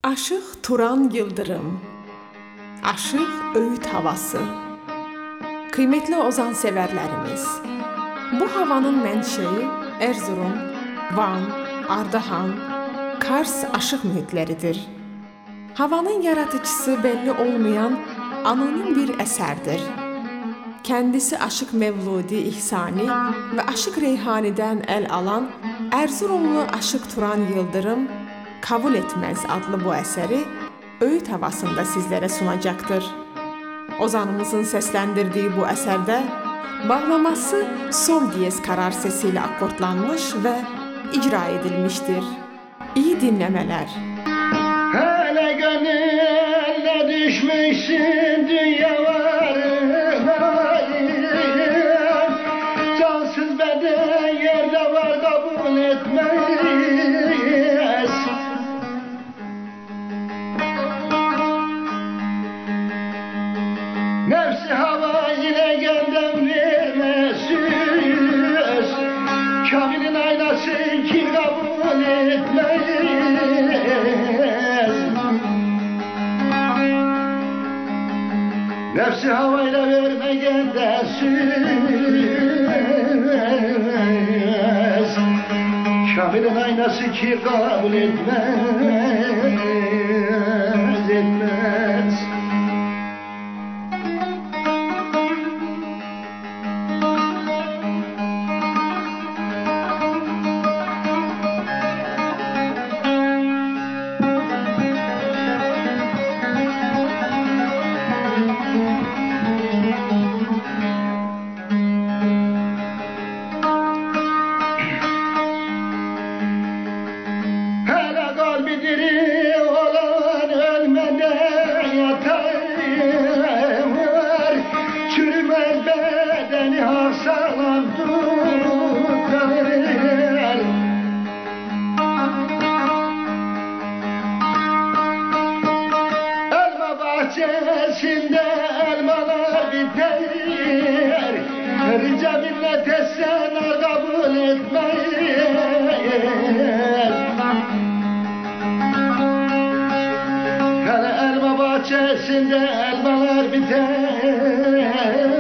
Aşıq Turan Yıldırım, Aşıq Öğüt Havası. Kıymetli ozan severlerimiz, bu havanın menşei Erzurum, Van, Ardahan, Kars aşıq mühitleridir. Havanın yaratıcısı belli olmayan anonim bir eserdir. Kendisi Aşıq Mevludi İhsani ve Aşıq Reyhani'den el alan Erzurumlu Aşıq Turan Yıldırım, Kabul Etmez adlı bu eseri öğüt havasında sizlere sunacaktır. Ozanımızın seslendirdiği bu eserde bağlaması sol diyez karar sesiyle akortlanmış ve icra edilmiştir. İyi dinlemeler. Hele gönülle düşmüşsün dünya varına, cansız beden yerde var kabul etmez. Nefsi hava yine gönlüm vermesiz, Kamil'in aynası kim kabul etmez. Nefsi havayla vermegen de söz, Kamil'in aynası ki kabul etmez, etmez. Bahçesinde elmalar biter, rica millet etseler kabul etmez. Hele elma bahçesinde elmalar biter,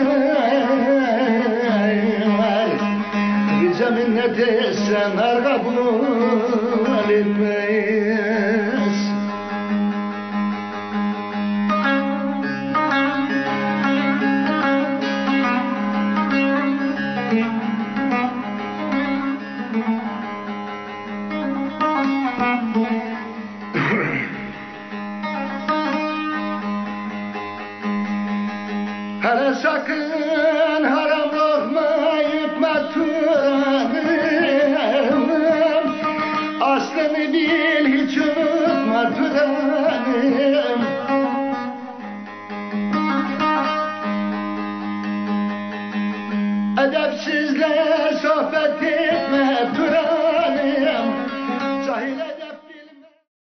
rica millet etseler kabul etmez. Hele sakın haram lokma yutma Turan'ım, aslını bil hiç unutma Turan'ım. Edepsizle sohbet etme Turan,